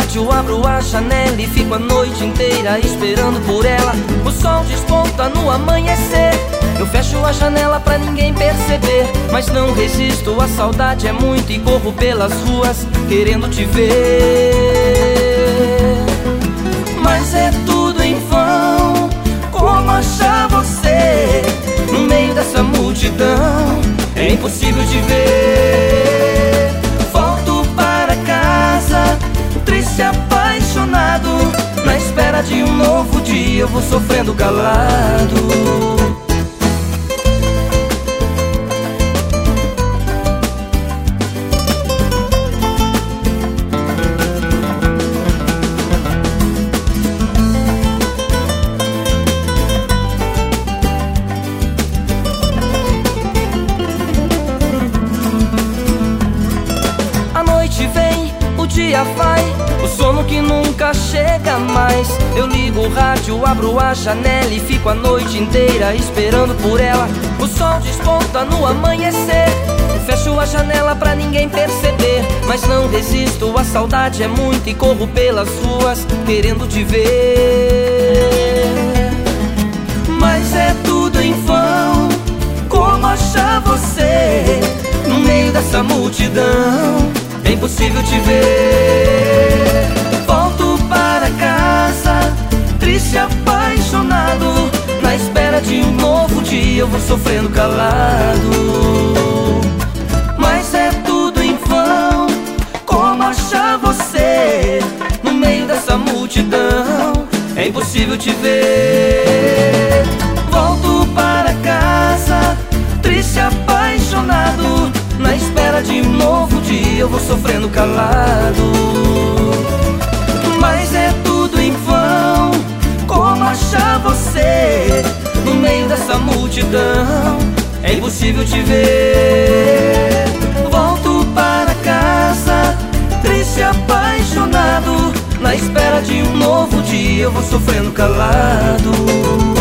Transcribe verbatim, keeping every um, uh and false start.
rádio, abro a janela e fico a noite inteira esperando por ela. O sol desponta no amanhecer, eu fecho a janela pra ninguém perceber, mas não resisto, a saudade é muito e corro pelas ruas querendo te ver. Mas é tudo em vão, como achar você no meio dessa multidão? É impossível te ver. Volto para casa, triste, apaixonado, na espera de um novo dia eu vou sofrendo calado. Vem, o dia vai, o sono que nunca chega mais. Eu ligo o rádio, abro a janela e fico a noite inteira esperando por ela. O sol desponta no amanhecer, eu fecho a janela pra ninguém perceber, mas não resisto, a saudade é muito e corro pelas ruas querendo te ver. Mas é tudo em vão, como achar você no meio dessa multidão? É impossível te ver. Volto para casa, triste, apaixonado, na espera de um novo dia eu vou sofrendo calado. Mas é tudo em vão, como achar você no meio dessa multidão? É impossível te ver. Volto para casa, triste, apaixonado, na espera de um novo dia eu vou sofrendo calado. Mas é tudo em vão, como achar você no meio dessa multidão? É impossível te ver. Volto para casa, triste, apaixonado, na espera de um novo dia eu vou sofrendo calado.